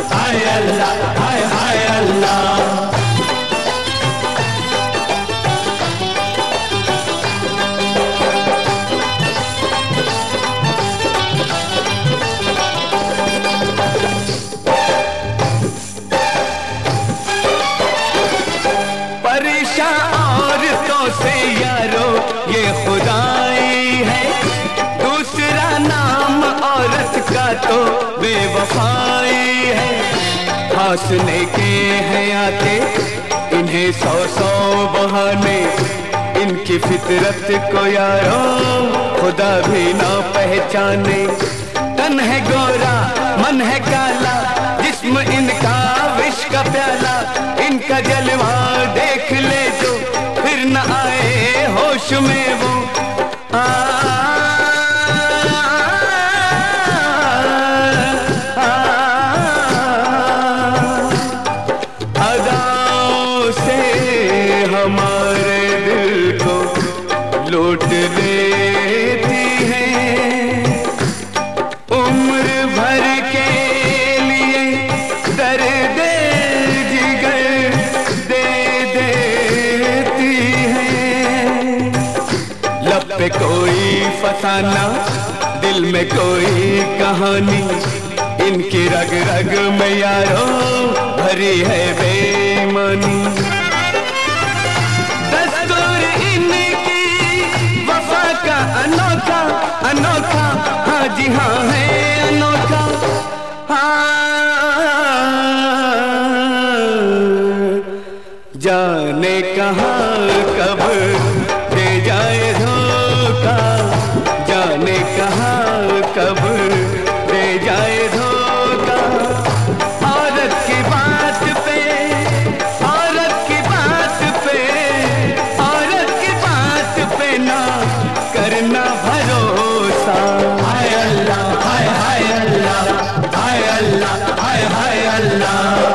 हाय अल्लाह, हाय हाय अल्लाह। परेशान औरतों से यारो ये खुदाई है, दूसरा नाम औरत का तो बेवफाई है। हंसने के हैं आते इन्हें सौ सौ बहाने, इनकी फितरत को यारो खुदा भी ना पहचाने। तन है गोरा मन है काला, जिस्म इनका विष का प्याला, इनका जलवा देख ले जो फिर न आए होश में वो। अदाओं से हमारे दिल को लूट लेती है, उम्र भर के लिए दर्द जिगर दे देती है। लब पे कोई फसाना, दिल में कोई कहानी, इनकी रग रग में यारो भरी है बेईमानी। दस्तूर इनकी वफा का अनोखा अनोखा, हाँ जी हाँ है अनोखा। जाने कहाँ कब दे जाए धोखा, जाने कहाँ कब दे जाए धोखा। औरत की बात पे, औरत की बात पे, औरत की बात पे ना करना भरोसा। हाय अल्लाह, हाय हाय अल्लाह, हाय अल्लाह, हाय हाय अल्लाह।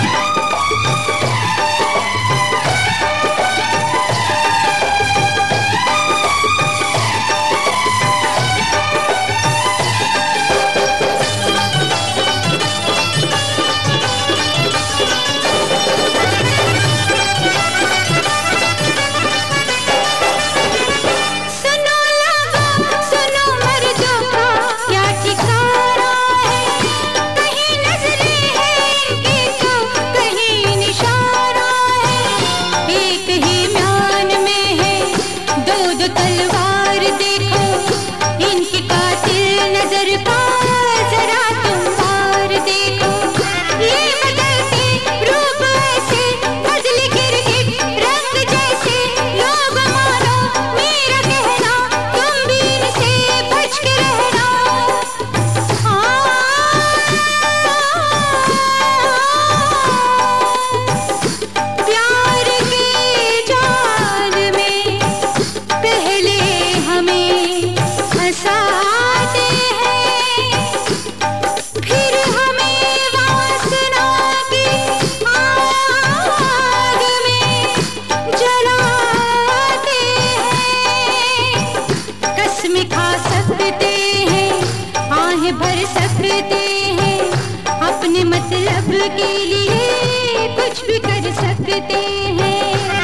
के लिए कुछ भी कर सकते हैं।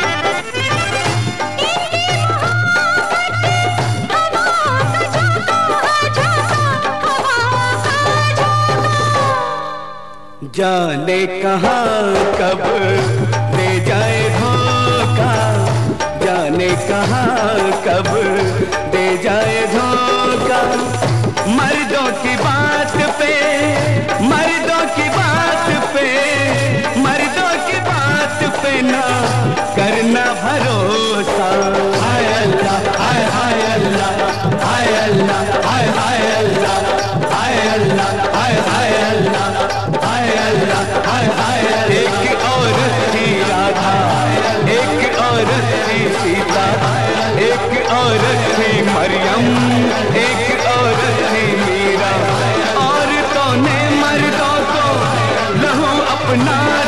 जाने कहाँ कब दे जाए धोखा, जाने कहाँ कब दे जाए धोखा। मर्दों की बात पे, मर्दों की बात पे, मर्दों की बात पे ना करना भरोसा। हाय अल्लाह, हाय हाय अल्लाह, हाय अल्लाह, हाय हाय अल्लाह, हाय अल्लाह, हाय हाय अल्लाह, हाय अल्लाह, हाय हाय अल्लाह। एक औरत थी राधा, एक औरत थी सीता, एक औरत थी मरियम, एक औरत थी मीरा। औरतों ने मर्दों को लहू अपना